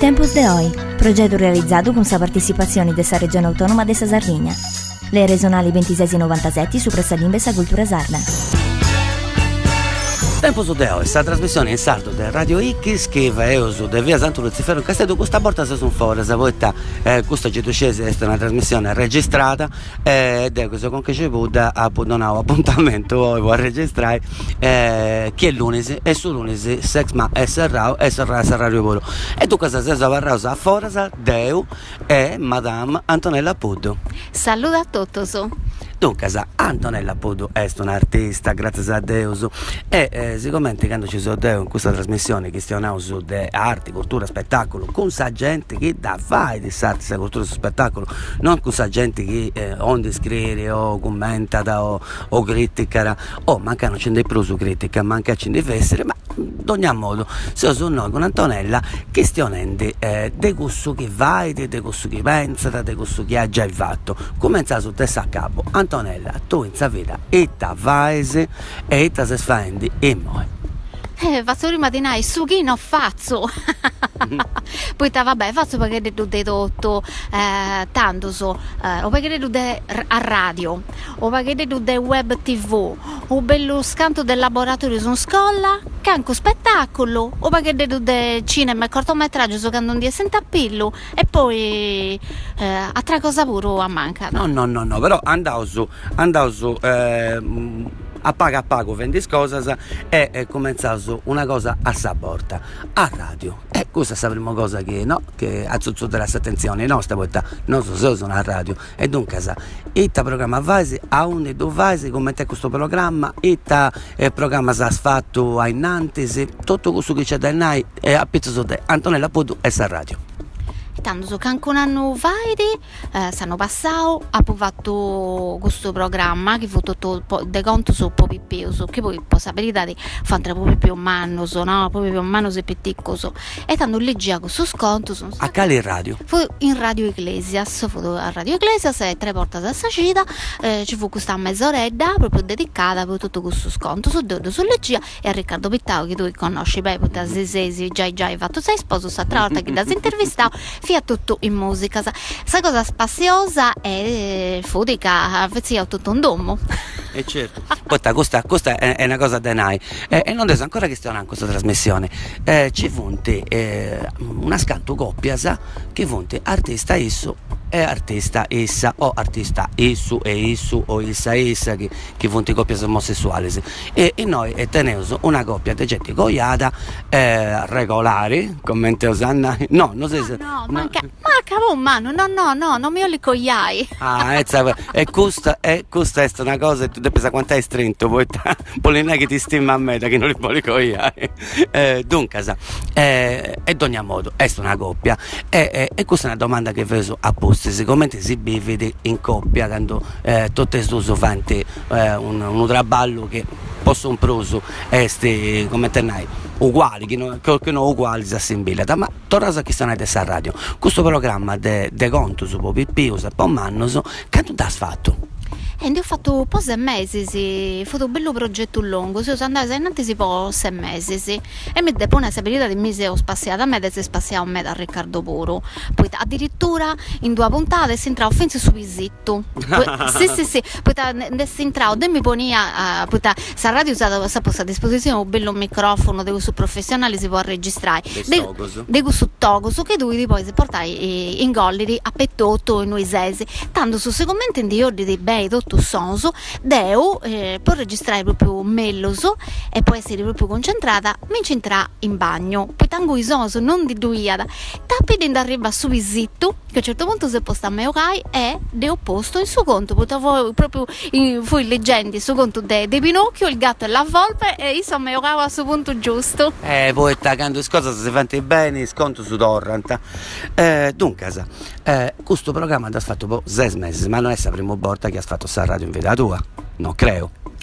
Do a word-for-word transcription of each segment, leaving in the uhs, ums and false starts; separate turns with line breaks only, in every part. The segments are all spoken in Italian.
Tempos de Hoy, progetto realizzato con sa partecipazione della regione autonoma de sa Sardigna. Le regionali ventisei e novantasette su Pressa Limbe sa cultura sarda.
Tempos de Hoy, sta trasmissione in sardo del Radio X che va su de via Santo Luciferro in Castello. Questa volta sono fuori, sa volta eh, questa gettocese è una trasmissione registrata eh, ed è questo con che ci può appunto un appuntamento voi vuoi registrare eh, che è lunedì e su lunedì sex ma è serrao e serrao serrario puro e tu cosa sei savarrao a forza Deu e Madame Antonella Puddu.
Saluto a tutti.
Dunque, Antonella Puddu è un'artista, grazie a Dio, e eh, siccome quando ci sono Dio in questa trasmissione che stiamo su de arte, cultura, spettacolo, con sa gente che da fai di arte, cultura e spettacolo, non con sa gente che eh, onde scrive o commenta o, o critica, o manca non c'è dei più su critica, manca c'è dei essere, ma ad ogni modo, se sono noi con Antonella che stiamo eh, de gusto che vai, de gusto che pensa, de gusto che ha già fatto, comincia su testa a capo. Antonella, tu in sa vita e ta vaese e ta se sfendi e moi.
Eh, faccio prima di nai, su chi non faccio? Poi ta vabbè, faccio perché devo de tutto, eh, tanto so, eh, o perché devo de a radio, o perché devo de web tv, o bello scanto del laboratorio su scuola, canco spettacolo, o perché devo de cinema e cortometraggio giocando un dia senza appillo, e poi eh, a tre cosa pure a manca.
No, no, no, no, però andavo su, andavo su, eh, a pago a pago vendi cose e è cominciato una cosa a saporta a radio e questa è la prima cosa che no che ha tutto la attenzione no sta volta non so se sono a radio e dunque sa il programma vai a un e due vai come te questo programma il programma si è fatto a innanzi tutto questo che c'è da noi è a pezzo su te Antonella Puddu e sa radio.
Tanto so che anche un anno vaidi eh, sanno passato ha fatto questo programma che fu tutto de conto su popi più su che poi può sapere di fare proprio più mano so no proprio più mano se piccolo so e tanto leggia questo sconto sono
a cali in radio
fu in Radio Ecclesias fu a Radio Ecclesias e tre porte da Sacida eh, ci fu questa mezz'oretta proprio dedicata per tutto questo sconto su Dodo su leggia e a Riccardo Pittao che tu conosci beh perché Zesesi già già hai fatto sei sposo sta tre volte che da intervistato a tutto in musica sa cosa spaziosa e fudica sia tutto un domo
e certo poi questa, questa è, è una cosa da noi eh, e non adesso ancora che stiamo in questa trasmissione eh, ci fonte eh, una scanto coppia sa che fonte artista isso e artista essa o artista issu e issu o issa essa che, che fonte coppie omosessuali e, e noi e teniamo una coppia di gente cogliata eh, regolari commenti Osanna no non so se
no, no, manca, manca un mano no no no non mi ho li cogliai
ah e questa è questa è una cosa tu devi sapere quanto è stretto poi poi non è che ti stima a me da che non li puoi cogliare eh, dunque sa eh, e ad ogni modo è una coppia e, e, e questa è una domanda che vedo apposta siccome si vive in coppia quando eh, tutte queste fanno eh, un, un traballo che possono proso essere come tenai uguali che non, che non uguali si assimilata ma torna a che stanno a radio questo programma de, de conto su Popi Piu se poi manno so che tu ti hai fatto
e ho fatto un po' sei mesi, sì. Fu un bello progetto lungo, se sono andata innanzi si può sei mesi, sì. E mi depone questa periodo di mese ho spaziato, a me si spaziato a me da Riccardo Puro. Poi addirittura in due puntate si entrava offensi su visitto. sì, sì, sì. Poi si entrava, e mi ponia, uh, poi sa radio usata a disposizione un bello microfono, di questo professionale si può registrare. Di questo togoso che tu poi si portai in golliri a pettotto in nuisesi. Tanto su secondo in di ordini bei tutto sonso, deu eh, può registrare proprio melloso e può essere proprio concentrata, mi c'entra in bagno, poi tango i sonso non di duiada, tappi di arriva su visitto, che a un certo punto si posta a me ok e de posto il suo conto, poi proprio in, fui leggendo il suo conto de, de Pinocchio, il gatto e la volpe e insomma me ok al suo punto giusto.
Eh, poi taccando scosa se fanno bene, sconto su torrent. Eh, dunque, eh, questo programma ha fatto po' sei mesi, ma non è la prima volta che ha fatto sta radio in vita tua, non credo.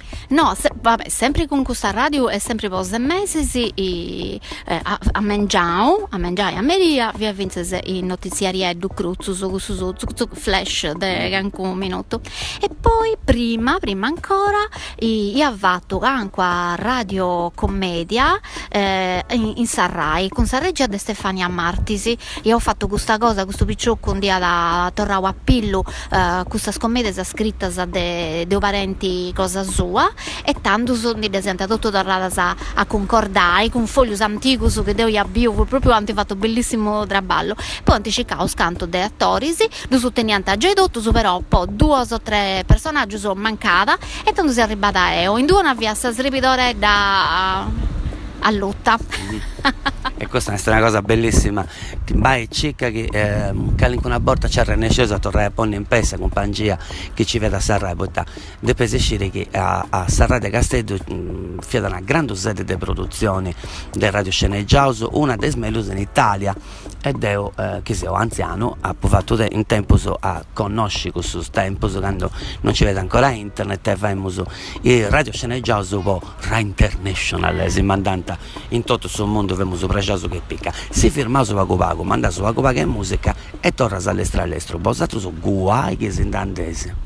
No, se, vabbè, sempre con questa radio e sempre per sei mesi sì, e, eh, a, a mangiare, a mangiare a Meria, vi avvinze i notiziari e du cruzzo su, su, su, su, su flash de anche un minuto. E poi prima, prima ancora, io ho fatto anche a Radio Commedia eh, in, in Sarrai, con sa regia de Stefania Martisi. Io ho fatto questa cosa, questo picciocco un dia da Torrao a Pillu, eh, questa scommessa scritta de, de parenti cosa sua, e tanto sono di esempio tutto tornato a, a concordare con foglios antichi che devo abbio proprio hanno fatto bellissimo traballo. Poi anticicavo scanto dei attori du sotteniente a Gedotto su, però poi due o tre personaggi sono mancata e tanto si è arrivata a Eo in due una via sta sripidore da a lotta.
E questa è una cosa bellissima. Timbai cicca che eh, calin una borta c'è renesceso a tornare a ponne in pesa con Pangia che ci vede a Sarra e botta de pescire che a, a Sarra de Castello fiada una grande sede di produzioni del radiosceneggiauso, una des melus in Italia, ed io eh, che sia anziano ha provato in tempo so, a conoscere questo tempo so, quando non ci vede ancora internet e abbiamo il radiosceneggiauso un po' ra international si mandanta in tutto il mondo abbiamo sopraciato che picca si firma su Paco Paco manda su Paco Paco e musica e torna all'estero all'estero posato su guai che si intandese.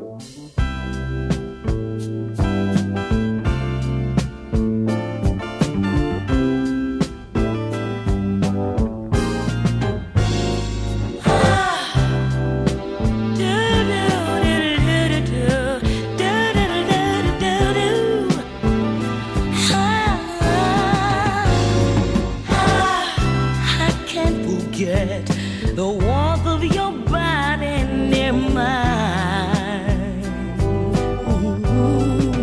The warmth of your body near mine. Ooh.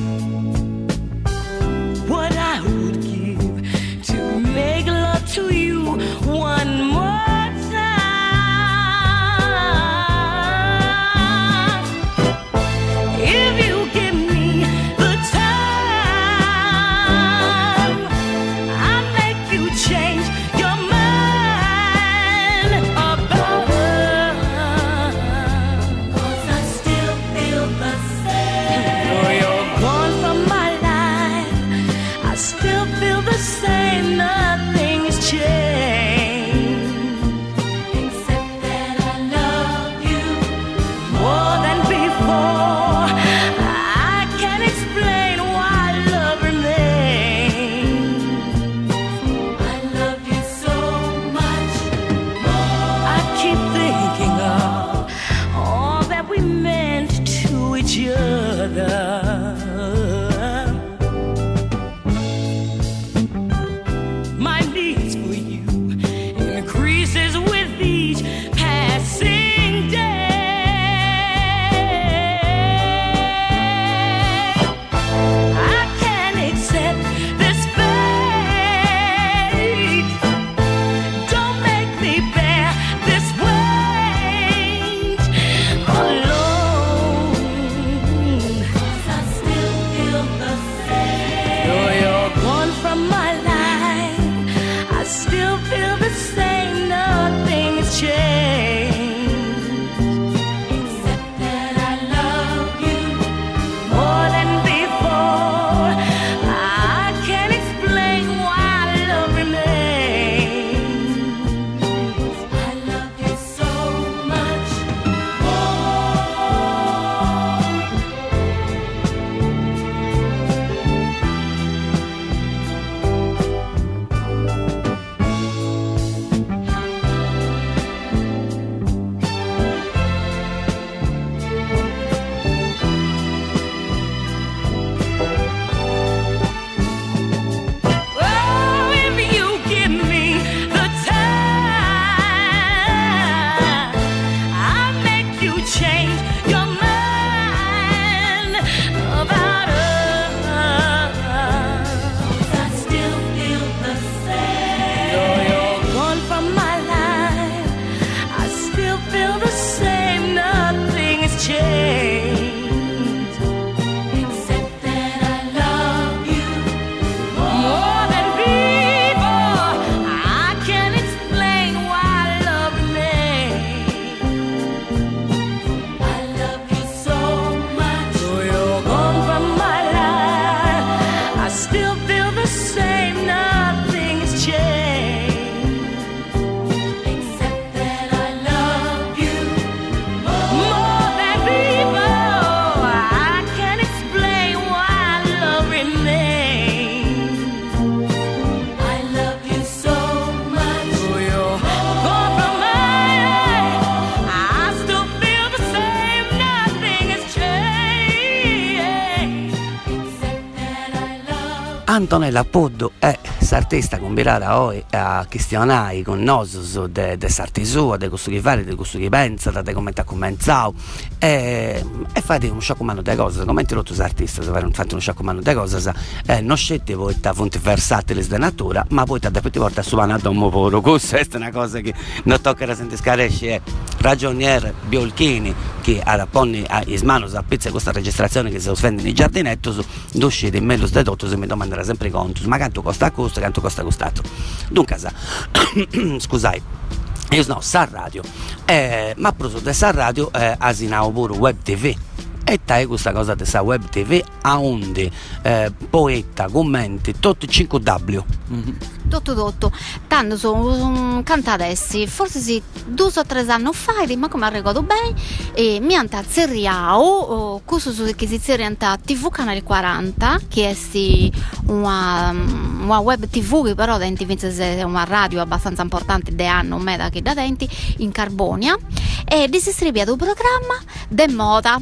What I would give to make love to you one more time. If you give me the time, I'll make you change your mind.
Antonella Poddo è s'artista combinata oggi a questionare con noi su de, de sarti sua, de questo che fare, de questo che pensa, da come ha cominciato e, e fate un sciacomano di cose, come tutti gli artisti, se fate un sciacomano di cose, eh, non scegliete voi da fonti versatili di natura, ma poi da tutti porta su una domo puro, questa è una cosa che non tocca da sentire scaresci, è ragionier Biolchini che ha ponni a ismanos a pizza questa registrazione che si offende nei giardinetti, d'uscire in mello de tutto se mi domanderà sempre conto, ma quanto costa questo, quanto costa quest'altro. Dunque, scusai, io no, sa radio, eh, ma proprio di sa radio eh, asinavo pure web tv. E tai questa cosa di sa web tv a onde eh, poeta, commenti, tutto cinque W. Mm-hmm.
Tutto tutto, tanto sono um, cantadessi, forse sì, due o tre anni fa, ma come ricordo bene, e mi hanno zerriato, oh, questo su che si zerrianta T V Canale quaranta, che è sì una, una web tv che però denti è una radio abbastanza importante de anno, meda che da denti, in Carbonia, e distribuito un programma de moda.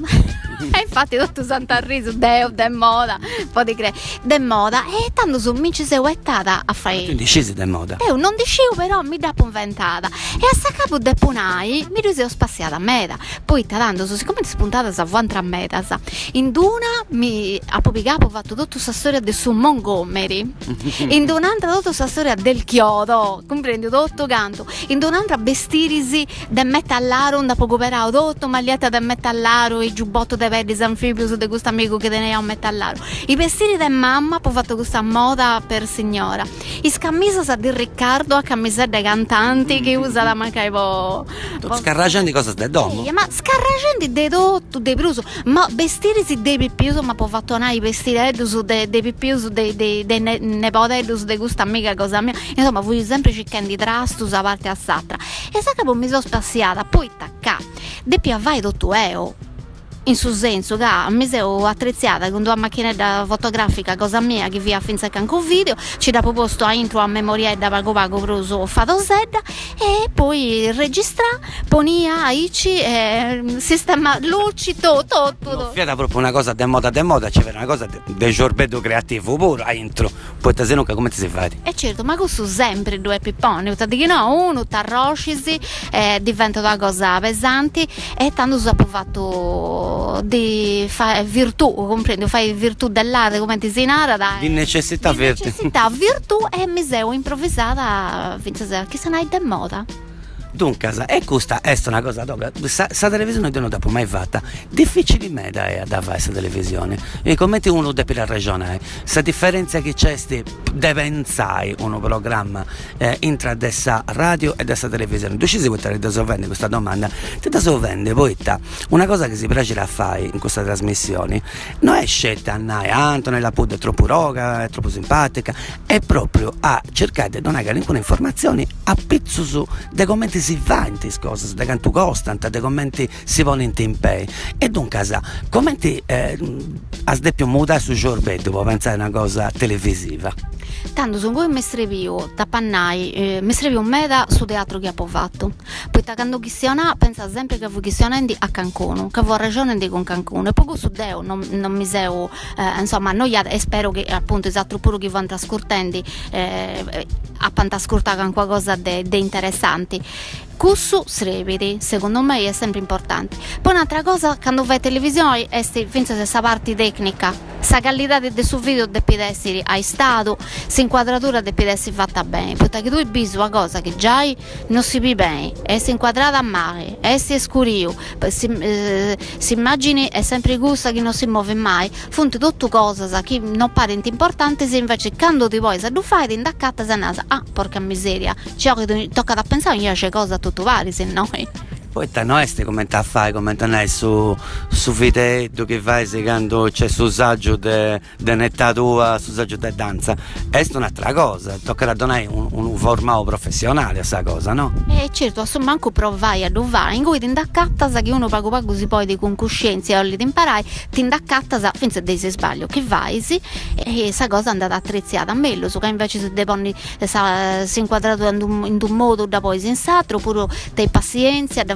E infatti tutto Sant'Arriso, Deo, de moda, poi di cre, de moda, e tanto su mi ci sei wettata a fare.
Tu decisi de moda?
Io non dicevo, però mi da inventata. E a sta capo de punai mi riseo spaziata a meta. Poi tanto su, siccome ti spuntata sa vantra a meta, sa, in Duna mi a popi capo ho fatto tutta questa storia del su Montgomery. In un'altra tutta questa storia del chiodo, comprendi, tutto canto. In un'altra vestirisi de metallaro, da poco perao, tutto maglietta de metallaro, e giubbotto de vedis anfibius de questo amico che teneva un metallaro. I vestiti de mamma poi ho fatto questa moda per signora. I scammisos di Riccardo a camisette dei cantanti che usa la mancaivo.
Tu scarragenti cosa de domo?
Sì, ma scarragenti de tutto, de bruso, ma vestirisi dei pippiuso, ma poi fatto i vestiredus dei de pippiuso dei de, de ne, nepotedus de questa amica cosa mia. Insomma, voglio sempre cercare di trastus a parte a satra. E sa che poi mi sono spaziata, poi tacca. De più vai tutto eo. In suo senso che mi sono attrezzata con due macchinette fotografica cosa mia che via finza che anche un video ci da proposto a intro a memoria da pago pago proso fatto zedda e poi registra ponia aici e sistema luci tutto tutto
fiata proprio una cosa de moda de moda c'è una cosa del giorbedo creativo pure a intro poi te se non come ti si fa
e certo ma questo sempre due pipponi ti dico no uno t'arroscisi e diventa una cosa pesante e tanto si è fatto di fare virtù, comprendo, fai virtù dell'arte come ti si narra
di necessità
di
virtù
necessità virtù e mi sono improvvisata che se ne hai de moda.
Dunque, e questa è una cosa dopo, sa, sa televisione non dopo mai fatta, difficile me da, da fare questa televisione, e come uno deve la ragione, sa differenza che c'è deve pensare un programma eh, intra dessa radio e dessa televisione, tu ci si può da sovvende questa domanda, ti da sovvende poi una cosa che si piace a fare in questa trasmissione, non è scelta a noi, Antonella Poddo è troppo roga, è troppo simpatica, è proprio a cercare di donare alcune informazioni a pezzo su dei commenti si va in queste cose, da quanto costano, dei commenti si vogliono in tempo e dunque sa, commenti eh, a sdeppio muda su giorbedo può pensare una cosa televisiva
tanto su voi mi scrivio da pannai eh, mi scrivio un meda su teatro che ho fatto poi da quando chissiona pensa sempre che voi chissionandi a Cancun che voi ragione di con Cancun e poco su Deo non, non mi seu eh, insomma annoiata e spero che appunto esatto pure che vanno trascortendi eh, a pantascorta con qualcosa di interessanti. Questo srevedi, secondo me è sempre importante. Poi un'altra cosa, quando fai televisione, è finza questa parte tecnica, la qualità del suo video deve essere hai stato, l'inquadratura deve essere fatta bene, perché tu hai bisogno di una cosa che già non si vede bene, è inquadrata a mare, è scurio, si, eh, si immagini è sempre gusta che non si muove mai, fonte tutte cose che non pare importante, se invece quando ti vuoi se tu fai ti indaccata se nasa, ah porca miseria, ciò che tocca da pensare, io c'è cosa tutto vari se noi
poi te non è come a fare come te su su video che fai secondo c'è su saggio de, de netta tua su saggio de danza è un'altra cosa tocca donare un, un formato professionale a questa cosa no?
Eh certo insomma anche provai a dovare in cui ti indaccatta sa che uno pago pago si poi di con coscienza e ti imparai ti indaccatta sa finché dei se sbaglio che vai sì e questa cosa è andata attrezzata a me lo so che invece se deponi si è inquadrato in un, in un modo da poi sensatto oppure dei pazienza da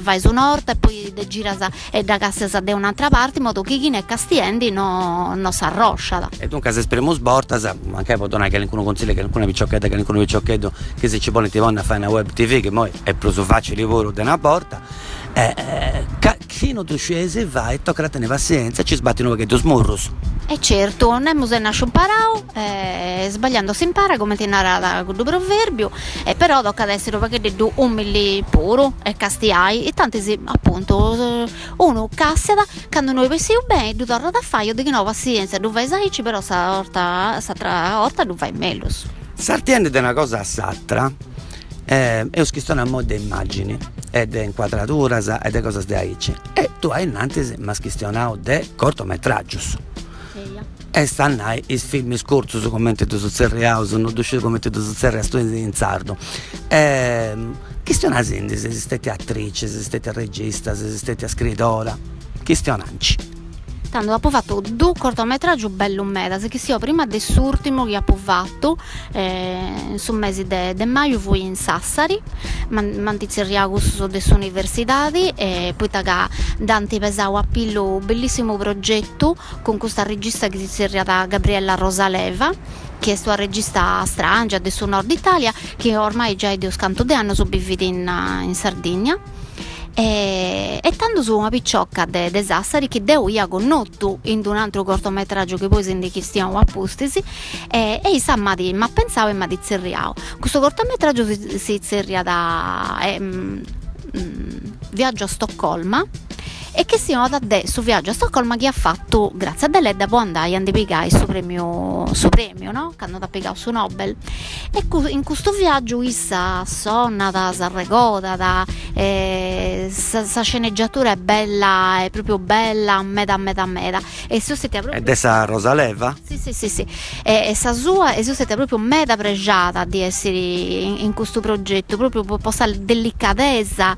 vai su un'orta e poi de gira e da casa da un'altra parte in modo che chi ne castiendi non no si arroscia.
E dunque se esprimo sborta, anche può donare che qualcuno consiglia che qualcuno picciocchetta, che qualcuno picciochetto che se ci pone ti vanno a fare una web T V che poi è più facile lavoro di una porta. Eh, eh, chi non tu scese vai e tocca a tenere pazienza e ci sbatti nuovo che tu smurros.
E certo, non è se nasce un parao, eh, sbagliando si impara come ti narrata con il proverbio, e però tocca ad essere perché di due umili puro e castiai e tanti si appunto uno cassiata quando noi pensi bene tu torna da fare io dico no pazienza tu vai saici però sa orta sa tra orta tu vai meglio.
Sartiende di una cosa sattra eh, è una moda immagini ed è inquadratura e di cose di aici e tu hai innanzi ma schistionato di cortometraggio. E stanno i film scorsi su commenti su Serri House, non uscito commenti su Serri a in sardo. Eh, chi stiamo facendo? Se siete attrice, se siete regista, se siete scrittora, chi stiamo facendo?
Tanto dopo fatto due cortometraggi bello meta, che sia prima dell'ultimo che ho fatto eh, sul mese de, de maggio fui in Sassari, mantizzeriago su delle università e poi taga Dante pesavo a pillo bellissimo progetto con questa regista che si è chiamata Gabriella Rosaleva, che è sua regista strangia del nord Italia, che ormai già è di scanto di anno sopravvive in, in Sardegna. E, e tanto su una picciocca de, de Sassari che devo io connotto in un altro cortometraggio che poi si indichi stiamo a postisi e, e i sammati ma pensavo e ma di zerriao questo cortometraggio si, si zerria da eh, mm, mm, viaggio a Stoccolma e che siamo da adesso viaggio a Stoccolma che ha fatto grazie a Deledda può andare a piegare il suo premio, suo premio no? Che hanno da piegare su Nobel e in questo viaggio issa sonna da s'arregota da eh, sa, sa sceneggiatura è bella è proprio bella meta meta meta e se siete proprio
ed è sa Rosaleva?
Sì sì sì sì e, e sa sua e se siete proprio meta pregiata di essere in, in questo progetto proprio per questa delicatezza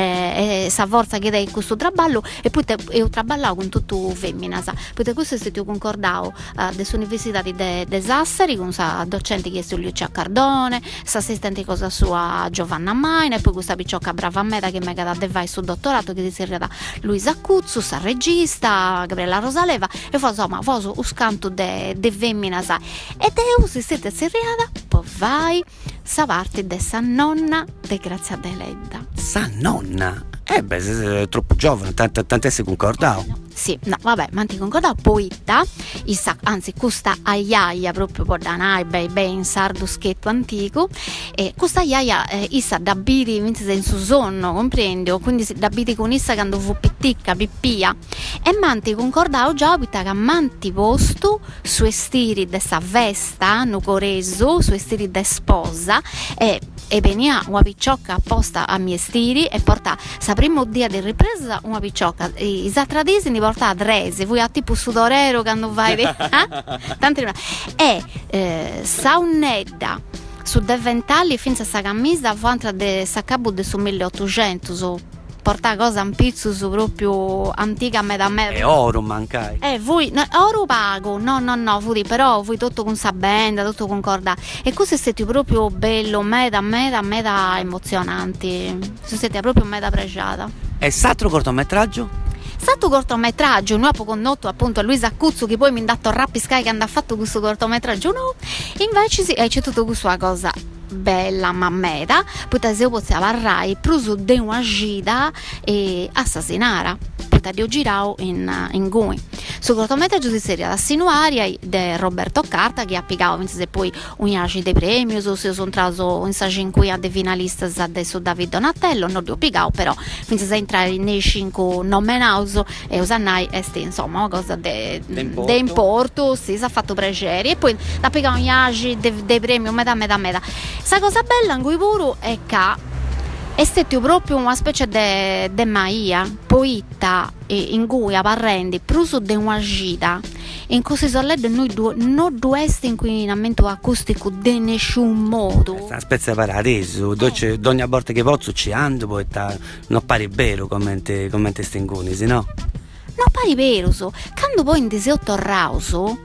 eh, e sa forza che dai in questo traballo e poi te, io traballavo con tutto femmina sa. Poi te questo è stato concordato uh, delle università di de, de Sassari con sa docente che è Lucia Cardone sa assistente cosa sua Giovanna Maina e poi questa picciocca brava meta che mi ha dato vai sul dottorato che si è chiamata Luisa Cuzzu sa regista Gabriella Rosaleva e fa insomma fa un scanto de, de femmina sa ed io si siete seriata poi vai sa parte de sa nonna de Grazia Deledda
sa nonna? Eh beh, sei troppo giovane, tant'è si concordavo.
Sì, no, vabbè, ma ti concordavo poeta, issa, anzi, questa aiaia proprio per danai, bei, ben sardo schetto antico, e questa aiaia, eh, issa da biri, mentre in suo sonno, comprendo, quindi da biri con issa quando fu pitticca, pippia, e manti concordavo già, che manti posto, su estiri dessa vesta, hanno coreso, su estiri de sposa, e e venia una picciocca apposta a miei stili e porta sa primo dia di ripresa una picciocca i satradisi ne porta a Dresi voi a tipo sudorero quando vai eh? Tanti e eh, sa un'edda su de vent'anni finza sa camisa vantra de sa cabo de su milleottocento su porta cosa un pizzo su proprio antica metà metà
e oro mancai
eh voi no, oro pago no no no furi però voi tutto con sa benda tutto concorda e questo è stato proprio bello meta meta meta emozionanti siete proprio meta pregiata
e s'altro cortometraggio?
Stato cortometraggio, noi abbiamo condotto appunto a Luisa Cuzzo che poi mi ha dato Rappi Sky che hanno fatto questo cortometraggio no, invece sì, c'è tutto questa cosa bella ma meta poi se possiamo arrai pruso de una gita e assassinara poi io giravo in, in Gui su cortometraggio di serie da Sinuaria di Roberto Carta che ha piegato se poi un aci dei premi so se sono traso in sa cinque dei finalisti adesso David Donatello non li ho piegato però finché se entrare nei cinque nominauso e usannai este insomma una cosa de, de importo sì si ha fatto piacere e poi da piegato un aci dei, dei premi metà metà metà. La cosa bella in cui pure è che è stato proprio una specie di de maia, poeta in cui apparenti pruso di una gita in cui si solleva noi due non due inquinamento acustico di nessun modo.
È una specie di paradiso, eh. Ogni volta che posso ci ando poeta non pare vero come te stingoni, sì no?
Non pare vero, so. Quando poi in deseo torrauso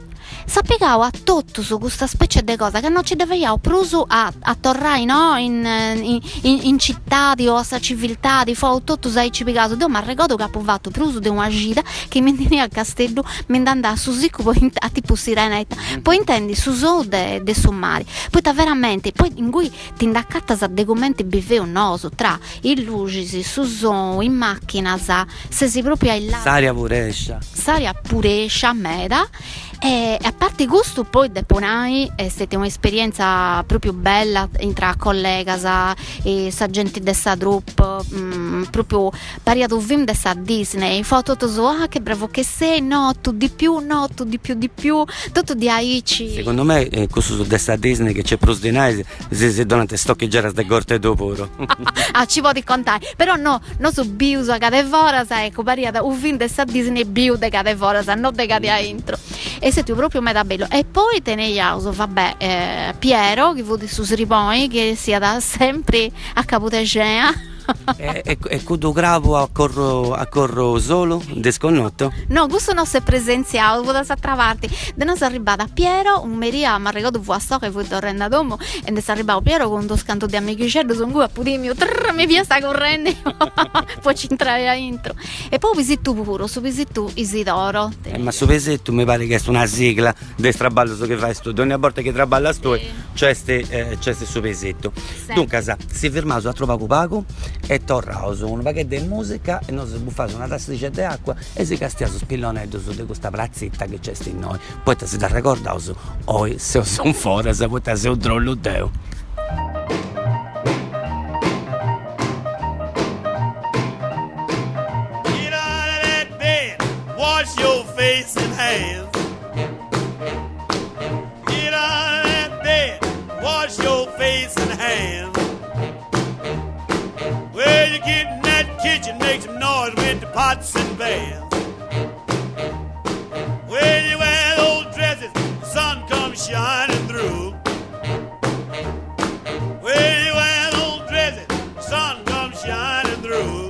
Sappiamo a tutto su questa specie di cosa che non ci dobbiamo prusu a, a tornare, no? in, in, in, in città o a sa civiltà di fa tutto sai ci piegato. Io mi ricordo che ho provato prusu di una gita che mi andava al castello, mi andava su Sicco poi a tipo sirenetta, poi intendi su so de, de sommari, poi ta veramente poi in cui ti indaccatta sa documenti biveo noso tra i luci su so in macchina sa se si proprio hai là
Saria purescia
Saria purescia meda. E a parte questo poi deponai è stata un'esperienza proprio bella tra collega sa, e sa gente dessa troupe mh, proprio pariato un film dessa Disney foto tutto so ah che bravo che sei no tu di più no tu di più di più tutto di aici.
Secondo me eh, questo su dessa Disney che c'è pros di nai se se donate stoccheggiare ste gorte dopo
ah ci puoi contare però no non so biu so cade fora sa ecco pariata un film dessa Disney biu de cade fora sa non de cade a intro e se tu proprio meta bello e poi te ne uso vabbè eh, Piero che vuol dire su Sripoi che sia da sempre a Capotegea
e, e, e quando gravo a corro, a corro solo desconnotto
no questo non si è presenziato vuoi da travarti de non si è arrivata a Piero un meria ma ricordo fu a sto che fu torrendo a domo e ne si è arrivato Piero con due scanto di amichecello sono qui a pudimio trrr, mi via sta correndo poi ci entrai a intro e poi visito pure su visito Isidoro
eh, ma su pesetto mi pare che è una sigla del traballo che fai tu ogni volta che traballa sto sì. c'è ste eh, c'è ste su pesetto sì. Dunque sa, si è fermato a trovare Paco e torna su un pacchetto di musica e non si buffato una tastice di acqua e si castia su spillonetto su di questa plazzetta che c'è in noi poi si da ricordare su oi se sono fuori se poi se un trollo deo
get out of that bed wash your face and hands get out of that bed wash your face and hands. Well, you get in that kitchen, make some noise with the pots and pans. Well, you wear those dresses, the sun comes shining through. Well, you wear those dresses, the sun comes shining through.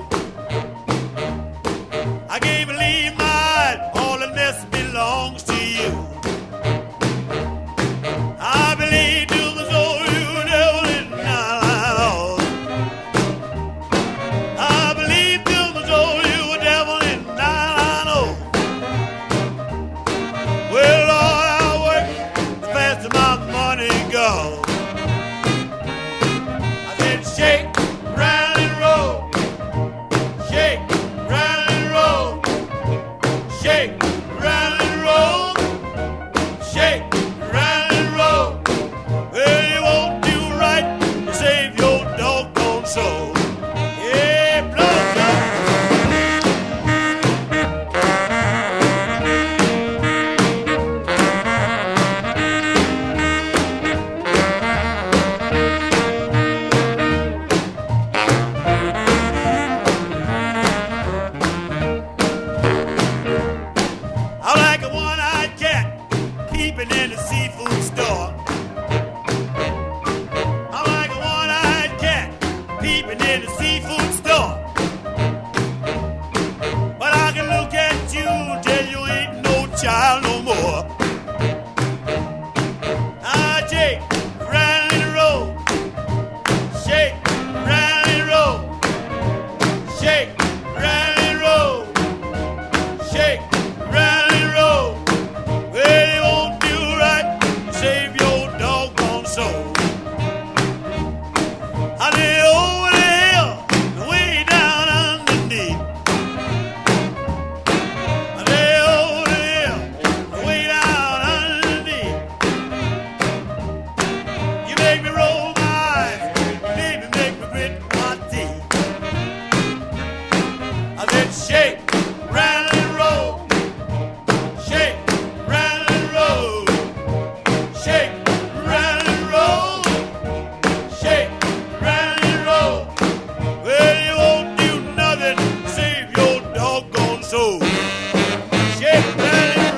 I can't believe my eyes, all the mess belongs to you. I believe to the soul you never did not. I said shake, rattle and roll. Shake, rattle and roll. Shake, rattle and roll. Shake, rattle and roll. Well, you won't do right to save your doggone soul. Yeah, blood. In the seafood store, I'm like a one-eyed cat peeping in the seafood store. But I can look at you and tell you ain't no child no more. Ah, shake, rattle and roll. Shake, rattle and roll. Shake, rattle and roll. Shake, rattle and roll. Well, you won't save your doggone soul. I lay over the hill, way down underneath. I lay over the hill, way down underneath. You make me roll my eyes, baby, make me grit my teeth. I said shake, rattle and roll. Shake, rattle and roll. Shake, rattle and roll. Shake, rattle and roll. Well, you won't do nothing to save your doggone soul. Shake, rattle and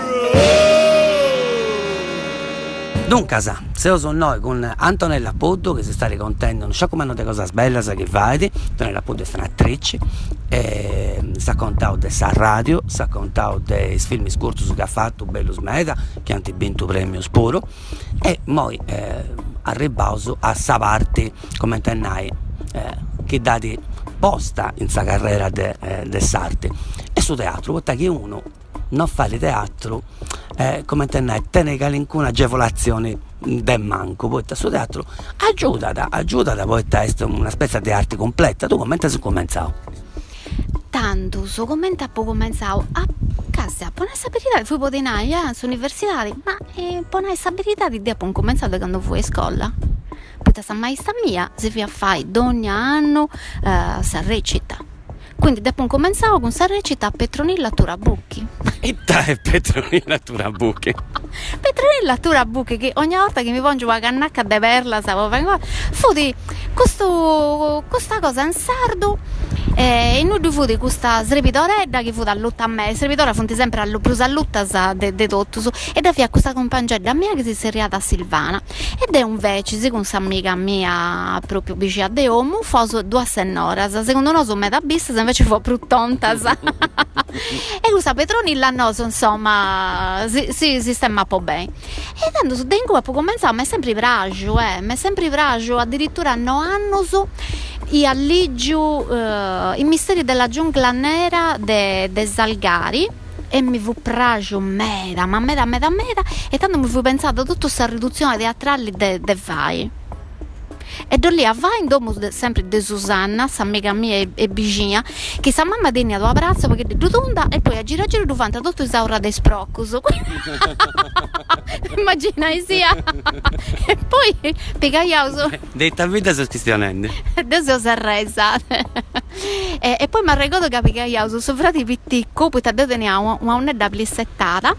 roll.
Dunque, sa, se sono noi con Antonella Poddo che si sta ricontendo, non so come hanno delle cose belle, sa che fai, Antonella Poddo è un'attrice, e si ha contato di sa radio, si ha contato dei film scorsi che ha fatto bello smeda, che hanno vinto premio Sporo, e poi eh, arrivato a sa parte come intendai eh, che dati posta in sa carriera de, eh, de s'arte e su teatro, perché uno non fa di teatro eh, come intendai tenere alcuna agevolazione del manco, poi su teatro aiuta, aiuta poi a essere una specie di arte completa. Tu come hai cominciato?
Tanto, so commenta a poco cominciavo a casa, poi sapere fu potenai, eh, su universitari, ma eh, poi sapere di dopo cominciato quando fui a scuola. Poi questa maestra mia si fa fare ogni anno eh, sa recita. Quindi dopo cominciavo con sa recita a Petronilla Turabucchi.
E dai, Petronilla Turabucchi.
Petronilla Turabucchi, che ogni volta che mi pongo la cannacca de perla, stavo fu di questo, questa cosa in sardo. E noi fu di questa srepidoredda che fu dall'utta a me, srepidora fu sempre allo plus all'utta de, de tutto, e da via questa compagnia mia che si è seriata a Silvana, ed è un vecchio con questa amica mia proprio vicino a de Omu, foso due sennoras, secondo noi sono meta bis, invece fu più tontas. E questa Petronilla no, insomma, si, si sistema un po' bene. E quando su dengo a poco cominciamo, ma è sempre bragio, eh, ma è sempre bragio, addirittura no anno su i alligiu uh, i misteri della giungla nera de, de Salgari, e mi fu pragio meda, ma meda, meda, meda, e tanto mi fu pensato tutta questa riduzione teatrale de, de vai. E da lì a vai in domo de, sempre di Susanna, sa amica mia e, e vicina, che sa mamma degna do abbraccio perché è rotonda, e poi a gira giro duvanta tutto isaura de sproccuso. Immaginai sia. E poi picaiauso
detta vita sono cristianende
adesso si è resa. e, e poi mi ricordo che picaiauso su frati pitticco, poi teniamo una unedda plissettata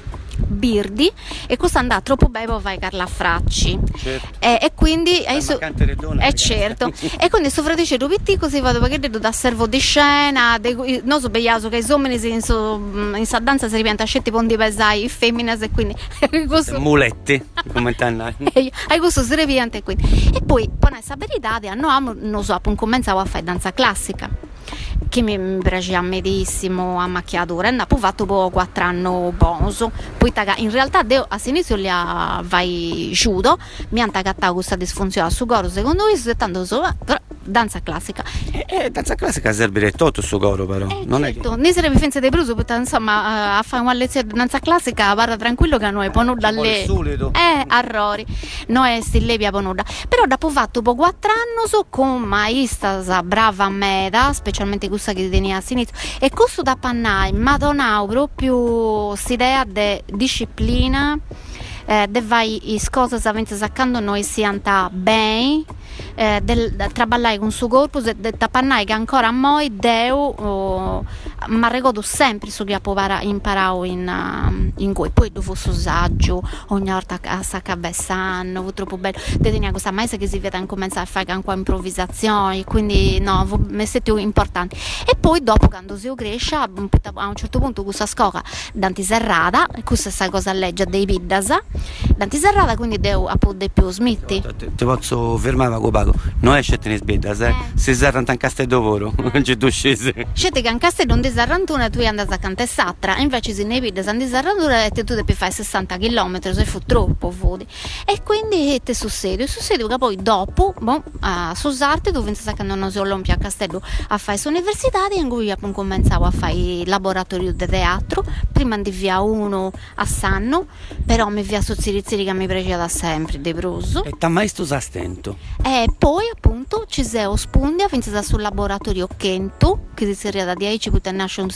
Birdi, e questo andava troppo bene per fare Carla Fracci,
certo.
e, e quindi è
su...
eh, certo. E quindi sto fratello pitti così vado perché devo da servo di scena de, non so begliaso che insomma in so in sa danza si ripianta scetti pondi pesai femmine, e quindi questo...
muletti come t'hanno
hai questo si ripianta, e quindi e poi poi questa verità no, non so, appunto cominciavo a fare danza classica che mi, mi piaceva medissimo a macchiatura, e poi ho fatto po' quattro anni bonzo, poi taga, in realtà deo, a inizio li ha vai judo, mi hanno tagattato questa disfunzione su coro, secondo me se tanto so, però danza classica
eh, eh, danza classica serve tutto su coro, però
eh,
non
certo.
è che
ne sarebbe finza dei bruso, perché insomma a fare una lezione di danza classica parla tranquillo che noi poi non dalle eh arrori noi stillevi a ponuda, però dopo fatto po' quattro anni so con maestra brava meda, specialmente questa che tenia a sinistro, e questo da pannai ma donau proprio s'idea de disciplina, eh, de vai is cose avente saccando noi si anta bene, eh, del traballai con suo corpo, de, de tapannai che ancora a moi deu oh, ma ricordo sempre su che imparavo in uh, in cui poi dopo so saggio ogni volta a saccabessano fu troppo bello te tenia questa maestra che si vede a cominciare a fare anche improvvisazioni, quindi no, mi siete importanti. E poi dopo quando si cresce a un certo punto questa scuola d'antiserrata, questa è cosa a legge dei Biddasa d'antiserrata, quindi devo appunto più smitti.
Ti, ti posso fermare con Paco, non è scette in Biddasa, eh? Si serranta in Castellovoro, non ci tu scesi.
Scette che in Castello non disarrantuna e tu andai a Cantessatra, invece se ne vede San Disarrantura e te tu devi fare sessanta chilometri, se fu troppo fuori. E quindi te succede, succede che poi dopo, boh, a Susarte, tu pensi che non si Olimpia a Castello a fare università, in cui appunto cominciavo a fare il laboratorio di teatro, prima di via uno a Sanno, però mi via Sozzirizziri che mi piaceva da sempre, De Bruso.
E t'ha mai sto stento?
E poi appunto ci sei spundia, finita sul laboratorio Kento, che si era da dieci, poi nasce nel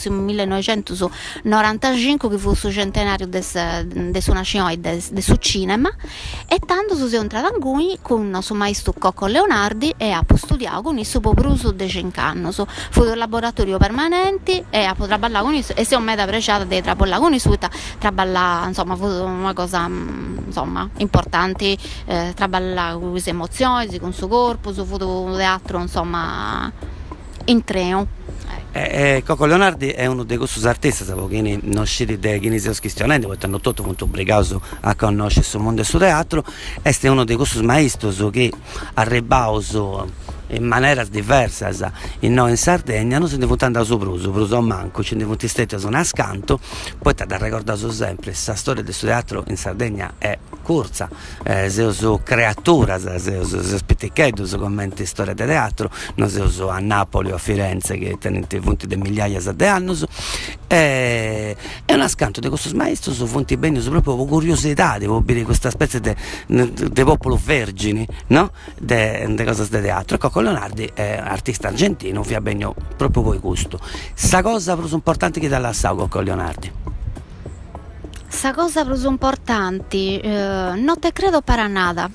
millenovecentonovantacinque, che fu il suo centenario del suo nascimento e del suo cinema, e tanto si è entrato in cui con il suo maestro Cocco Leonardi e ha studiato con il suo Bruso de Cincanno, fu un laboratorio permanente e ha traballato con il suo, e si è meta appreciata di traballare con il suo, traballare, insomma, fu una cosa insomma importante, eh, traballare con le sue emozioni, con il suo corpo, su fu un teatro, insomma, in treno.
Eh, eh, Cocco Leonardi è uno dei questi artisti che non scende da chi si schistionenti, perché hanno tutto molto obbligato a conoscere il mondo del suo teatro. È uno dei questi maestri che ha rebato in maniera diversa. In noi in Sardegna non si deve andare su Pruso, Pruso manco, ci devono stare su un ascanto, poi ti da ricordare sempre, questa storia del teatro in Sardegna è corsa, eh, se uso creatura, se uso spettichetto, se commenti storia di teatro, non se uso a Napoli o a Firenze che tenete punti di migliaia di anni, eh, è un ascanto di questo maestro su fonti bene, su proprio curiosità di dire questa specie di popolo vergini, no? De cose di teatro. Ecco, con Leonardi è artista argentino, vi abbegno proprio voi gusto. Sta cosa più importante che dalla sago con Leonardi.
Sta cosa più importante, eh, non te credo para nada.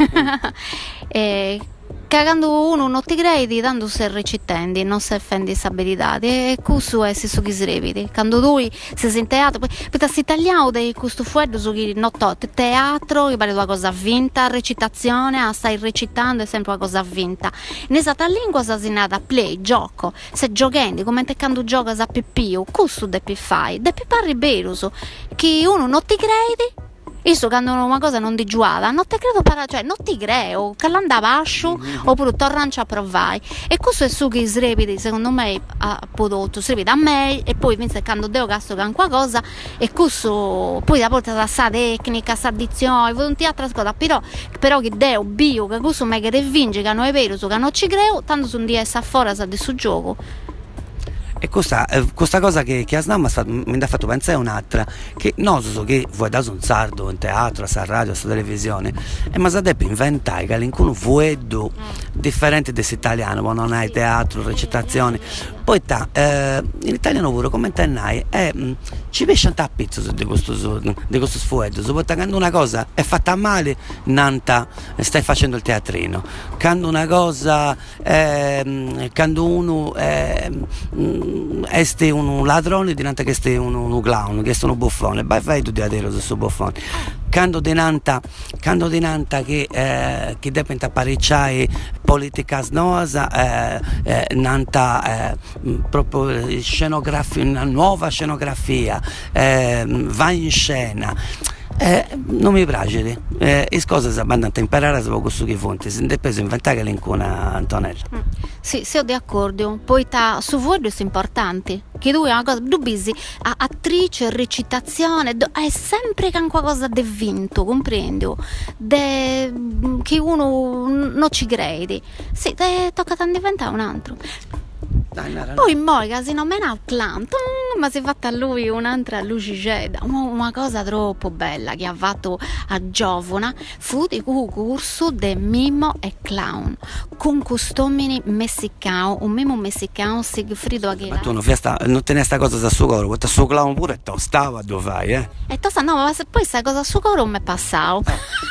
eh, Cagando uno non ti credi, tanto si recitendi, non si offendi stabilità. E questo è su chi srevidi. Quando lui si sente teatro, perché si italiano di questo fuoco su chi non tot teatro, che pare una cosa vinta, recitazione, ah, stai recitando è sempre una cosa vinta. In esatta lingua si nata play, gioco, se giochendi, come te quando gioca a pippiu, questo devi fare, devi parri beruso, che uno non ti credi. Io sto quando una cosa non ti giuava, non ti credo para, cioè non ti creo, che l'andava asciu oppure torranci a provare. E questo è su che srepiti, secondo me, ha prodotto, srepiti a me e poi pensa quando devo gasto con qualcosa e questo poi la porta da sa tecnica, sa addizione, un teatro ascolta, però, però che devo bio, che questo me che vince, che non è vero, che non ci creo, tanto sono di essere fuori da questo gioco.
E questa, eh, questa cosa che, che a Snam mi ha fatto pensare è un'altra, che non so che vuoi dare un sardo in teatro, a radio, a televisione, e ma si deve inventare che all'incuno vuedo differente dall'italiano, ma non hai teatro, recitazioni. Poi ta, eh, in italiano pure come intendai è mh, ci pesce a pizzo di questo, di questo sfuetto, soprattutto quando una cosa è fatta male, nanta stai facendo il teatrino, quando una cosa eh, quando uno è este un ladrone diventa che è un, un clown, che è un buffone, vai fai tu di adero su questo buffone. Quando dinanta, quando dinanta che, eh, che deve apparecchiare politica snosa, eh, eh, nanta eh, proprio scenografia, una nuova scenografia, eh, va in scena. Eh, non mi piace, eh, le cose si vanno a imparare su questo che fonte, si deve inventare l'incuna Antonella.
Mm. Sì, sono d'accordo, poi ta, su voi è importante, che tu è una cosa, tu bisi, attrice, recitazione, do, è sempre che qualcosa di vinto, comprendi? De, che uno non ci credi, sì, te, tocca diventare un altro.
Dai, no, no.
Poi mo si nomina il clown, ma si è fatta a lui un'altra luciceda, una cosa troppo bella che ha fatto a Giovana fu di concorso de mimo e clown con costumi messicano, un mimo messicano Sigfrido Aguilar.
Ma tu non, fiesta, non tenere sta cosa da suo coro, questo suo clown pure tostava dove fai, eh?
E tosta no, ma se poi sta cosa su coro mi è passato.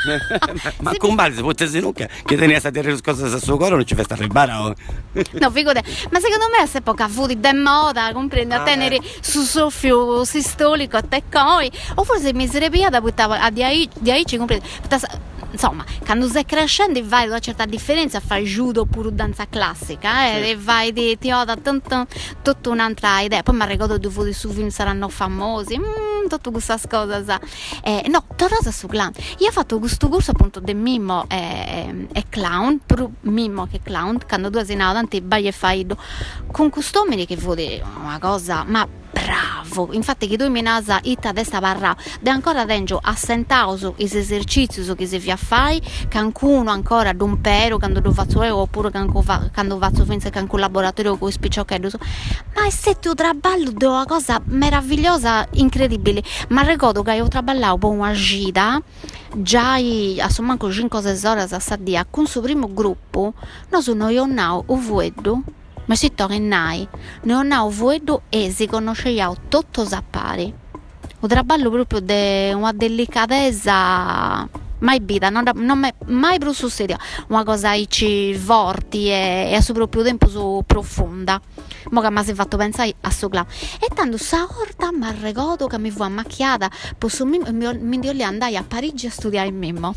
ma ma con male se potessi nunca che tenere sta dire cose da suo coro non ci fai stare il barao.
No, figurate, ma secondo me a quest'epoca fu di moda, comprendi, a tenere ah, su soffio sistolico a te coi, o forse mi sarebbe da buttare a dieci, comprendi, insomma, quando sei crescendo vai da una certa differenza, fai judo oppure danza classica, eh, sì. E vai di ti ho da tutta un'altra idea, poi mi ricordo che i suoi film saranno famosi, mm, tutte queste cose, eh, no, tornate su clown, io ho fatto questo corso appunto di mimo e, e clown, più mimo che clown, quando tu sei nato, tanti vai e fai con costumi che vuole una cosa, ma bravo, infatti che tu mi nasa ita testa barra de ancora dentro assentao su is esercizi su che si vi affai cancuno ancora d'un pero quando lo faccio io oppure quando faccio finza che un collaboratore con spiccioccheddo ma è stato un traballo di una cosa meravigliosa, incredibile, ma ricordo che io traballato con una gita già a manco cinque ore a stadia con il suo primo gruppo non sono io now o vedo ma si torna nai, non ho vedo e si conosceva tutto zappari. Un traballo proprio di una delicatezza mai vita, non, non mai, mai più succedeva una cosa ci vorti e, e a suo proprio tempo su profonda. Mo che mi si è fatto pensare a sto clown. E tanto sta orta mi ricordo che mi fu ammacchiata, posso mi, mi, mi lì andai a Parigi a studiare il mimo.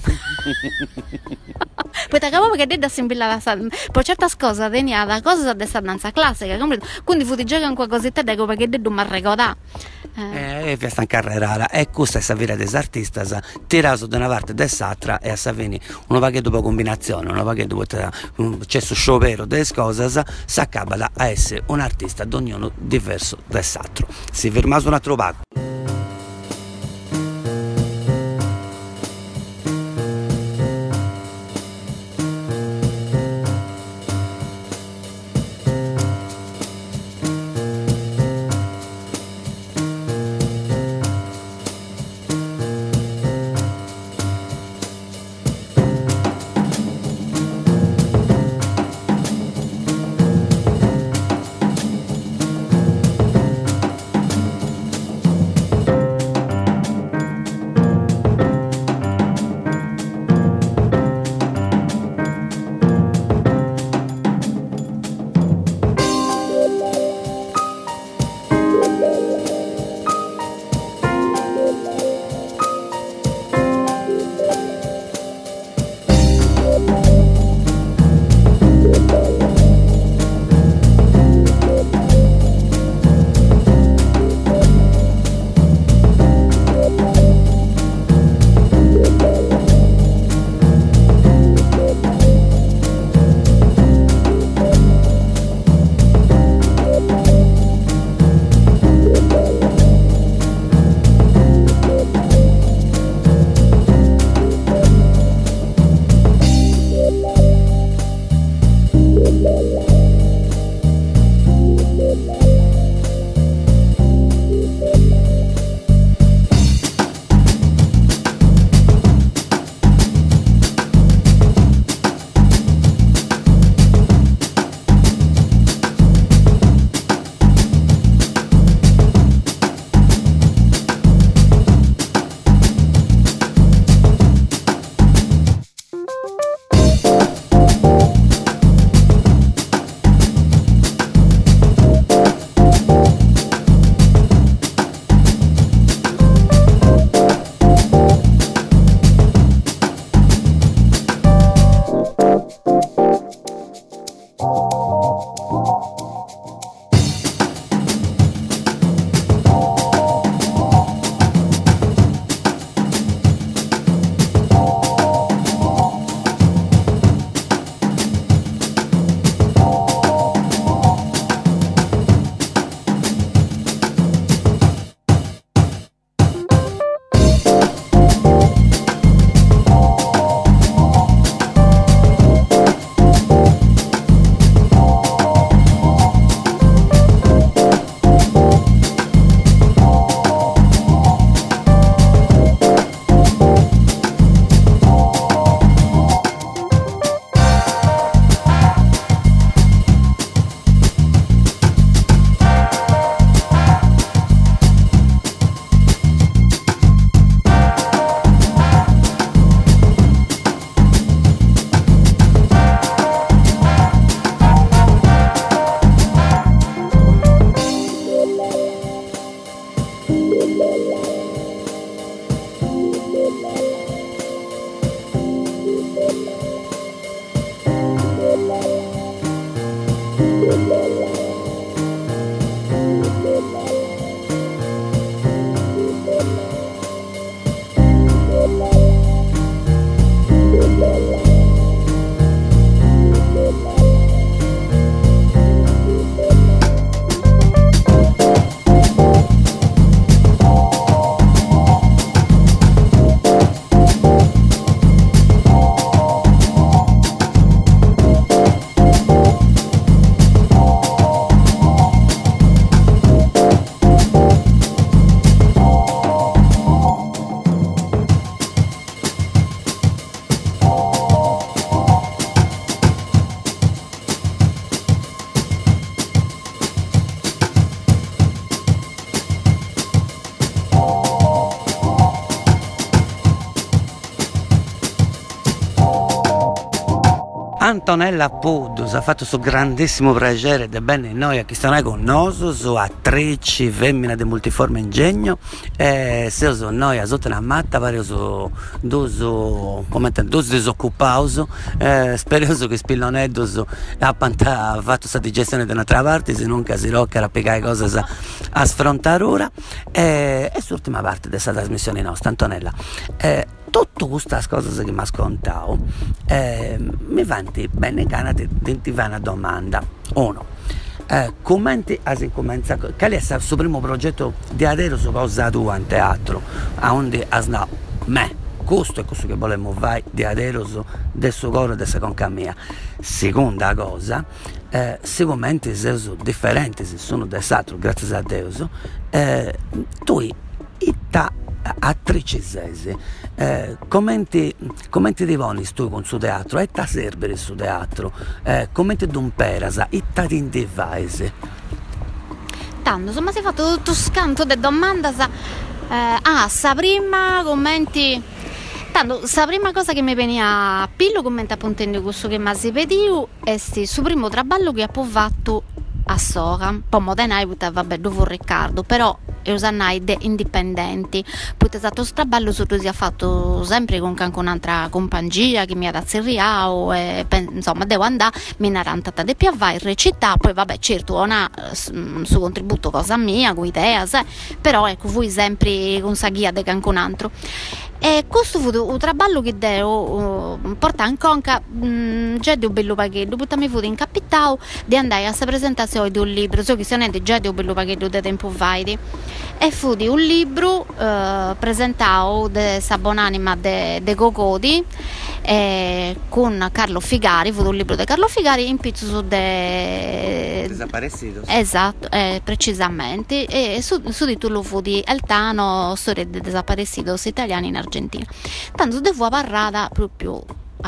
Poi ti capivo che da sembrava per certe cose tenia la cosa della danza classica, quindi fu di giocare con qualcosa da come che dedo mi ricordare. Eh.
e vi sta in carrera e questa è savira des artistas tirato da una parte dell'altra e a Savini una vaghe dopo combinazione una vaghe dopo c'è su sciopero delle cose si accaba a essere un artista ad ognuno diverso dall'altro. Si ferma su un altro pago. Antonella Pudus ha fatto questo grandissimo piacere di bene noi a chi sta con noi, su attrici, femmina di multiforme ingegno, e se so noi a sotto una matta pare su due disoccupati, eh, spero che spilloneddo ha fatto questa digestione da un'altra parte, se non si rocca a piegare cose a, a sfrontare ora, e, e l'ultima parte di questa trasmissione nostra, Antonella. Eh, Tutte queste cose che mi ha scontato eh, mi fanno bene gana di, di fare una domanda. Uno, eh, come si comincia? Qual è il suo primo progetto di adesso su cosa tua in teatro? A onde has no, me, questo è questo che vogliamo fare di adesso del suo coro e della seconda mia. Seconda cosa, eh, sicuramente se sono differenti, se sono del teatro, grazie a Dio, eh, tu ita attrice sese, eh, come ti divoni tu con suo teatro, e ta serve il suo teatro, eh, come ti dumperasa, e ta ti indivaise.
Tanto, insomma, si è fatto tutto scanto di domanda, sa, eh, ah, sa prima commenti, tanto, sa prima cosa che mi veniva a pillo commenta appunto in questo che mi si pediu, è sti, su primo traballo che ha fatto a Soca, poi modenai, vabbè, dopo Riccardo, però e usannai de indipendenti, poi stato straballo su si ha fatto sempre con anche un'altra compagnia che mi ha dato il e insomma devo andare mi ne rantata de più vai recità, poi vabbè certo una un suo contributo cosa mia con idea, se, però ecco voi sempre con sa guia de anche un altro. E questo fu un traballo che devo uh, portare in conca, um, già di un bello paghetto, poi mi fu incapitato di andare a questa presentazione di un libro, so che se ne già di un bello paghetto di tempo vai, e fu di un libro uh, presentato de Sabonanima de, de Gogodi, eh, con Carlo Figari, fu un libro di Carlo Figari in pizzo su de...
Desaparecidos.
Esatto, eh, precisamente, e su, su titolo fu di Eltano, storia di desaparecidos italiani in Argentina. Tanto devo parlare proprio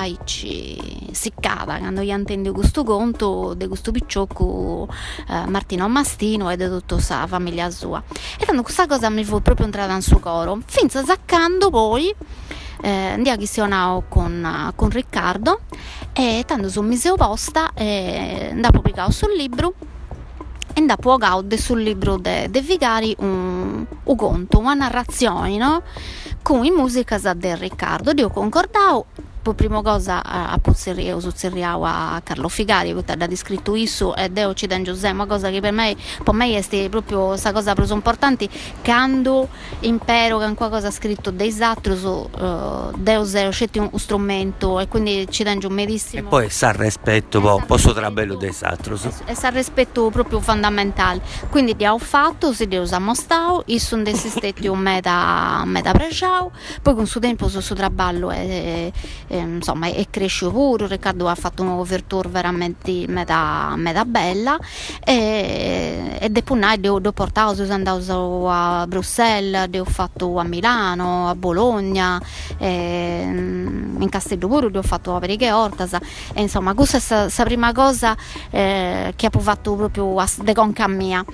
aici siccata quando gli intendi questo conto di questo picciocco eh, Martino Mastino e di tutta la famiglia sua, e tanto questa cosa mi fu proprio entrata in suo coro finza saccando poi eh, andiamo a chisionare con, con Riccardo, e tanto su mi si opposta e andavo pubblicato sul libro e andavo a gaude sul libro de, de Vigari un, un conto, una narrazione, no? Con in musica del Riccardo, io concordavo. Per prima cosa a Puzzeriau, su Zerriau a Carlo Figari, che ha descritto isso e Deo ci dan Giuseppe, una cosa che per me, per me è proprio questa cosa proprio importante, quando impero che qualcosa ha scritto dei altri, su uh, Deo zero scetti un, un strumento e quindi ci dan giù medissimo.
E poi sa rispetto, po', posso trabello dei altri.
E sa rispetto proprio fondamentale, quindi ti ho fatto, si Dio ha mostrato, io sono desistetti un meta, meta pregiao, poi con suo tempo su suo traballo è Eh, insomma è cresciuto pure, Riccardo ha fatto un'overture veramente meta, meta bella, e, e dopo noi ho portato, sono andato a Bruxelles, ho fatto a Milano, a Bologna, e, in Castello pure ho fatto a Periche Ortas, e insomma questa è la prima cosa eh, che ho fatto proprio a, de conca mia.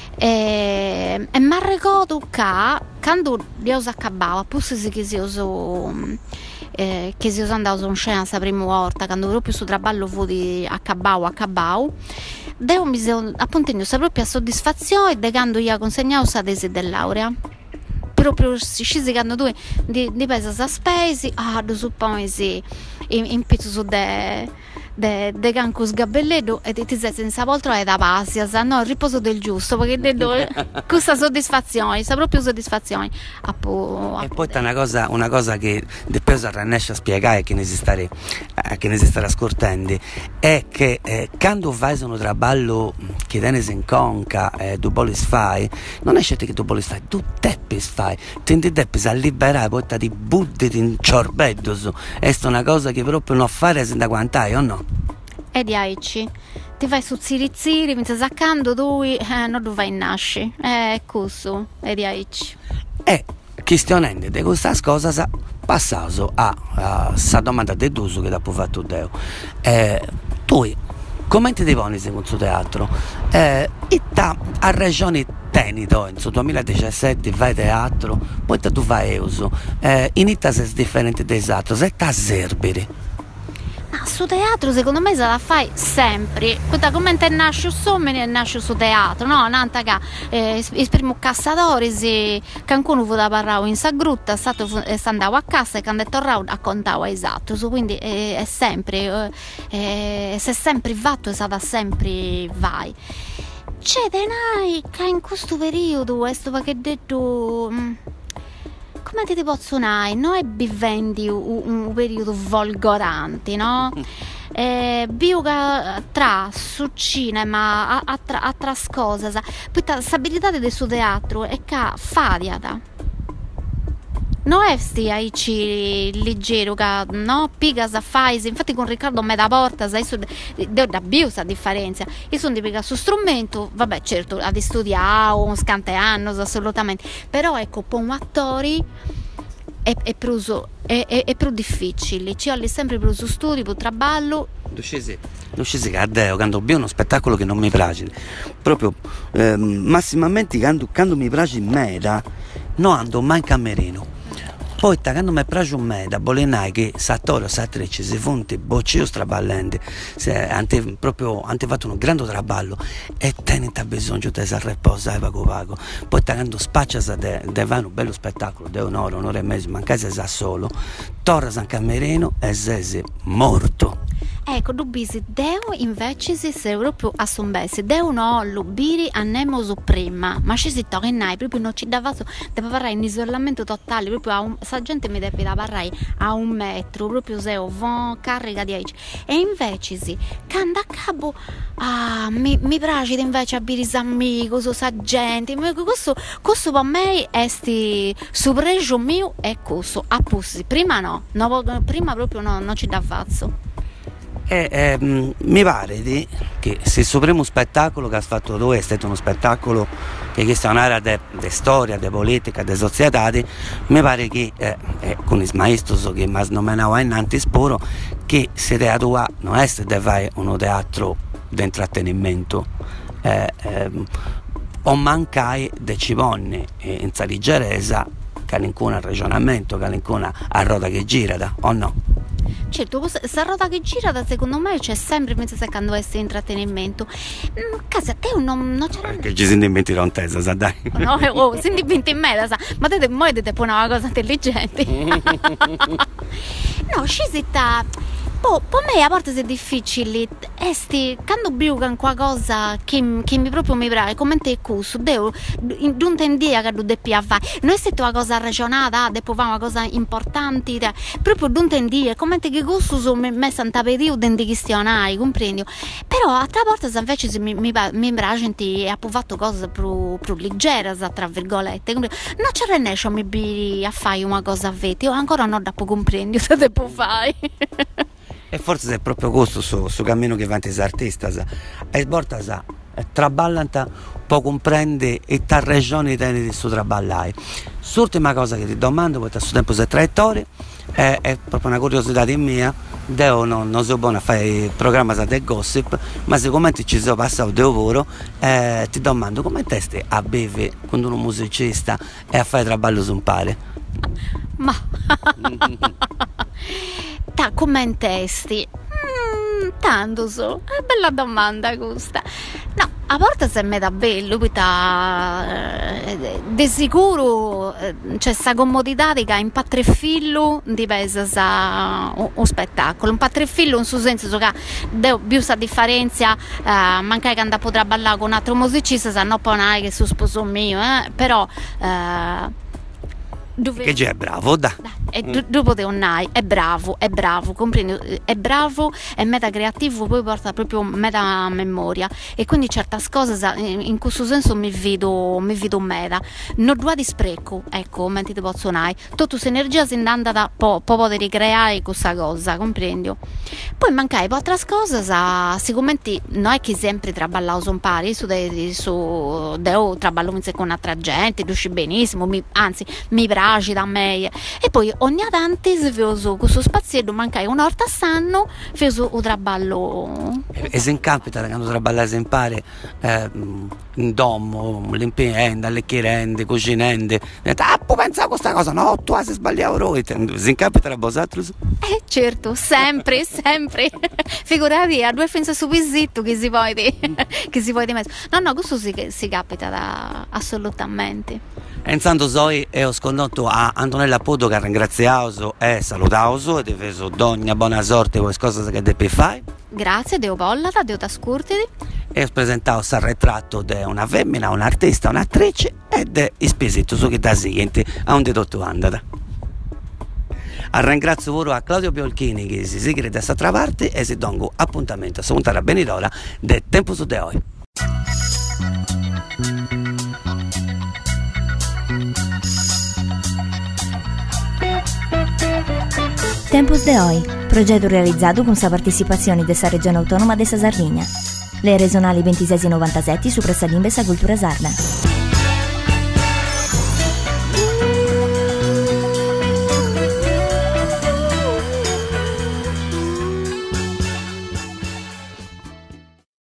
E, e mi ricordo che quando io accabavo, poi si che si uso Eh, che si sono andato in scena la prima volta quando proprio su traballo fu di accabau accabau devo mi sono appunto proprio a soddisfazione de quando io consegnavo la tesi di laurea, proprio scesi quando tu di, di pesa sa spesi ah do suppone sì in, in pizzo su de de, de canco sgabelledo e ti sei senza poltrona e da passia, no, il riposo del giusto, perché dedo questa soddisfazione, sa proprio soddisfazione a po', a
e poi c'è una cosa, una cosa che depois riesce a spiegare che ne si stare eh, che ne si starà ascoltando è che eh, quando fai un traballo che tenes in conca e eh, tu bolis fai, non è scelta che tu bolis fai, tu teppis fai, ti deppis a liberare, poi ti butti in ciorbedo, è una cosa che proprio non fare senza quantai, o no?
E di aici ti fai su zirizziri, mi stai saccando tu eh, non tu vai in nasci, è questo, e di aici.
E questionando di questa cosa sa passato a questa domanda di Duso che dopo fatto Deo. Eh, tu come ti poni con questo teatro? Eh, e ta a regioni tenito, in duemiladiciassette vai teatro, poi tu vai uso, eh, in Italia sei differente dai altri, sei ta serbiri.
Ah, su teatro secondo me se la fai sempre, questa come te nasce sommi e nasce su teatro, no? Nanta che eh, il primo cassatori si qualcuno fu da parlare in sa grutta, è stato è andato a casa e quando è tornato raccontava esatto, so, quindi è, è sempre eh, se è sempre fatto è stata sempre vai. C'è denai che in questo periodo questo che detto come ti posso dire, non è vivendo un, un periodo folgorante, no? Eh, biuga tra su cinema a, a, tra, a tras cose, poi la stabilità del suo teatro è che fadiata. Non è sti aici leggero che no pigas a fais, infatti con Riccardo me da porta sai su da biusa a differenza io sono di piega su strumento, vabbè certo ad studiare un scante anni assolutamente, però ecco per un attori è, è più è, è, è più difficile, ci ho sempre più su studi per traballo.
Non scesi, non scesi che a Deo quando ho uno spettacolo che non mi piace proprio eh, massimamente quando, quando mi piace in meta non ando mai in camerino. Poi quando mi piace un me da Bolenai che s'attore o s'attrice si fonte bocceo straballente se hanno proprio hanno fatto un grande traballo e tenete bisogno di essere riposa e vago vago poi quando spaccia de, de va un bello spettacolo de un'ora un'ora e mezzo mancase sa solo torna San Camerino e sei morto.
Ecco, dubisi Deo invece si sei proprio a sombesse Deo no, lubiri annemo su prima ma ci si torna proprio non ci dava deve parlare in isolamento totale proprio a un sa gente mi deve da parlare a un metro proprio se ho von carica di aici e invece sì quando a capo ah, mi, mi piace invece a biris amico su sa gente questo, questo per me è sti su pregio mio e questo a pussi prima no, no prima proprio no, non ci dà fazzo.
E, eh, mi pare di, che se il supremo spettacolo che ha fatto tu è stato uno spettacolo che questa è un'area di storia, di politica, di società, mi pare che eh, eh, con i maestri che mi nominavo innanzi sporo che se teatro non è deve fare uno teatro di intrattenimento eh, eh, o mancai de civonne eh, in Saligeresa che l'incuna ragionamento, che l'incuna a roda che gira da, o no?
Certo, questa roda che gira da secondo me c'è sempre penso se quando essere intrattenimento. Casa a te non, non c'era.
Che ci si inventi da tesa, sa dai.
No, oh, si inventi in me, sa. Ma te mo te pone una cosa intelligente. No, ci si sta. Po, per me a volte è difficile, esti, quando biugan qualcosa che, che mi proprio mi piace, come te cusso, devo, non tendia che devo fare, non è stata una cosa ragionata, devo fare una cosa importante, proprio non tendia, come te che gusto sono messa in periodo di questionari, comprendi? Però a tra volte invece mi, mi, mi piace e ha fatto cose più, più leggere, tra virgolette, non ci riesco a mi a fare una cosa a vete, io ancora non dopo comprendi cosa devo fare.
E forse è proprio questo su, su cammino che avanti l'artista e porta sa traballanta può comprende e ta regione tiene di suo traballare. L'ultima cosa che ti domando poi a suo tempo se traiettoria è, è proprio una curiosità di mia Deo non, non so buono a fare il programma del gossip ma siccome ci sono passato di lavoro eh, ti domando come te stai a bere quando uno musicista e a fare traballo su un pare
ma ta come testi mm, tanto so è bella domanda questa no a volte se mi dà bello ta, eh, di sicuro eh, c'è sta comodità che in patrefillo dipesa sa un, un spettacolo un patrefillo in suo senso che devo più sta differenza eh, manca che andare a poter ballare con un altro musicista se no poi non è che su sposo mio eh, però eh, Dove...
che già è bravo da,
da e d- dopo te onnai è bravo è bravo comprendi è bravo è meta creativo poi porta proprio meta memoria e quindi certe cose in questo senso mi vedo mi vedo meta non due di spreco ecco mentre ti posso onnai tutta questa energia si andata da po' po' poter ricreare questa cosa comprendi poi mancai poi altre cose sicuramente non è che sempre traballavo son pari su de, su devo traballo con un'altra gente riusci benissimo mi, anzi mi piace da me e poi ogni tanti si fioso questo spazietto mancai un'orta a sanno fioso un traballo
E, e se capita che quando traballare si impari eh, in domo, l'impienda, lecchirende, cucinende, ah, poi pensa a questa cosa, no, tu hai sbagliato voi, si capita a vosaltros?
eh certo, sempre, sempre figurati a due finze su visito che si può di che si può di mezzo no, no, questo si, si capita da, assolutamente.
E intanto soi e ho scondotto a Antonella Podo che ringraziato e salutato e ti feso d'ogna buona sorte con le cose che devi fare.
Grazie, Deo Pollata, Deo Tascurtidi.
E ho presentato il ritratto di una femmina, un'artista, un'attrice ed è ispesito su che da seguente a un dedotto andata. A ringrazio ora a Claudio Biolchini che si sigre da questa parte e si dongo appuntamento a Sontara Benidora del Tempo su de Oi.
Tempus de Oi, progetto realizzato con la partecipazione della Regione Autonoma della Sardegna. Le regionali ventisei novantasette su Pressalimbe sa Cultura Sarda.